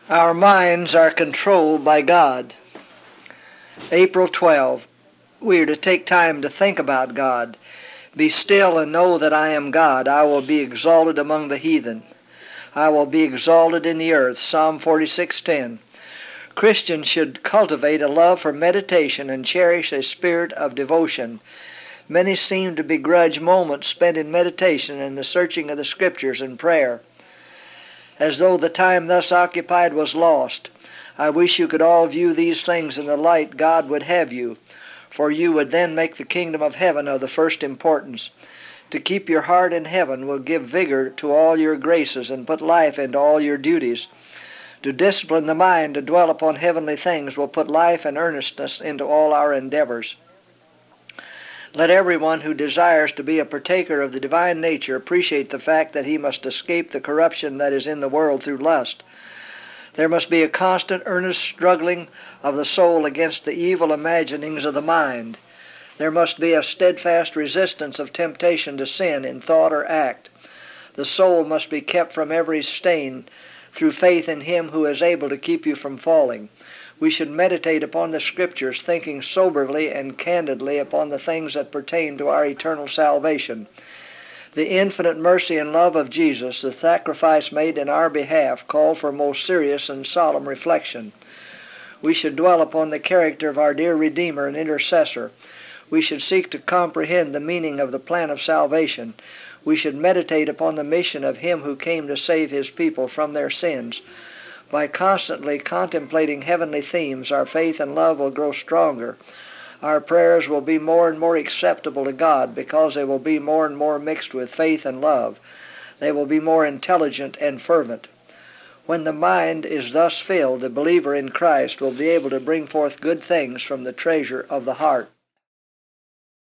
Our minds are controlled by God. April 12. We are to take time to think about God. Be still and know that I am God. I will be exalted among the heathen. I will be exalted in the earth. Psalm 46:10. Christians should cultivate a love for meditation and cherish a spirit of devotion. Many seem to begrudge moments spent in meditation and the searching of the Scriptures and prayer, as though the time thus occupied was lost. I wish you could all view these things in the light God would have you, for you would then make the kingdom of heaven of the first importance. To keep your heart in heaven will give vigor to all your graces and put life into all your duties. To discipline the mind to dwell upon heavenly things will put life and earnestness into all our endeavors. Let everyone who desires to be a partaker of the divine nature appreciate the fact that he must escape the corruption that is in the world through lust. There must be a constant, earnest struggling of the soul against the evil imaginings of the mind. There must be a steadfast resistance of temptation to sin in thought or act. The soul must be kept from every stain through faith in Him who is able to keep you from falling. We should meditate upon the Scriptures, thinking soberly and candidly upon the things that pertain to our eternal salvation. The infinite mercy and love of Jesus, the sacrifice made in our behalf, call for most serious and solemn reflection. We should dwell upon the character of our dear Redeemer and Intercessor. We should seek to comprehend the meaning of the plan of salvation. We should meditate upon the mission of Him who came to save His people from their sins. By constantly contemplating heavenly themes, our faith and love will grow stronger. Our prayers will be more and more acceptable to God because they will be more and more mixed with faith and love. They will be more intelligent and fervent. When the mind is thus filled, the believer in Christ will be able to bring forth good things from the treasure of the heart.